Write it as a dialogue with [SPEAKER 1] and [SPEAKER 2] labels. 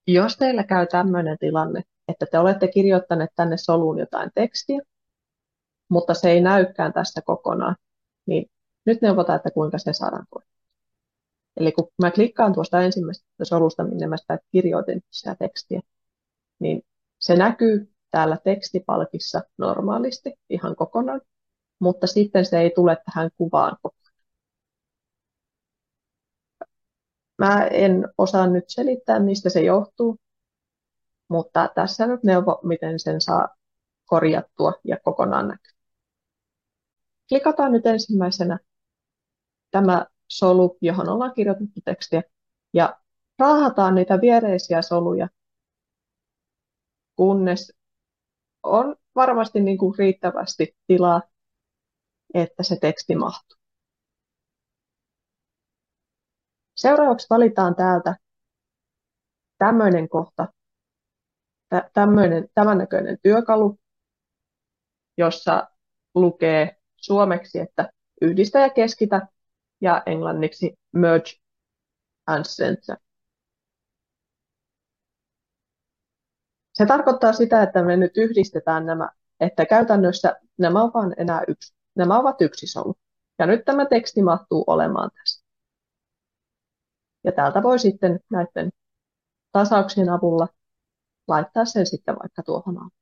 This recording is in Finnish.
[SPEAKER 1] Jos teillä käy tämmöinen tilanne, että te olette kirjoittaneet tänne soluun jotain tekstiä, mutta se ei näykään tässä kokonaan, niin nyt neuvotaan, että kuinka se saadaan pois. Eli kun mä klikkaan tuosta ensimmäisestä solusta, minne mä sitä kirjoitin sitä tekstiä, niin se näkyy täällä tekstipalkissa normaalisti ihan kokonaan, mutta sitten se ei tule tähän kuvaan. Mä en osaa nyt selittää, mistä se johtuu, mutta tässä nyt neuvo, miten sen saa korjattua ja kokonaan näkyy. Klikataan nyt ensimmäisenä tämä solu, johon ollaan kirjoitettu tekstiä, ja raahataan niitä viereisiä soluja, kunnes on varmasti niin kuin riittävästi tilaa, että se teksti mahtuu. Seuraavaksi valitaan täältä tämmöinen kohta, tämän näköinen työkalu, jossa lukee suomeksi, että yhdistä ja keskitä, ja englanniksi merge and center. Se tarkoittaa sitä, että me nyt yhdistetään nämä, että käytännössä nämä ovat yksi solu. Ja nyt tämä teksti mahtuu olemaan tässä. Ja täältä voi sitten näiden tasauksien avulla laittaa sen sitten vaikka tuohon alle.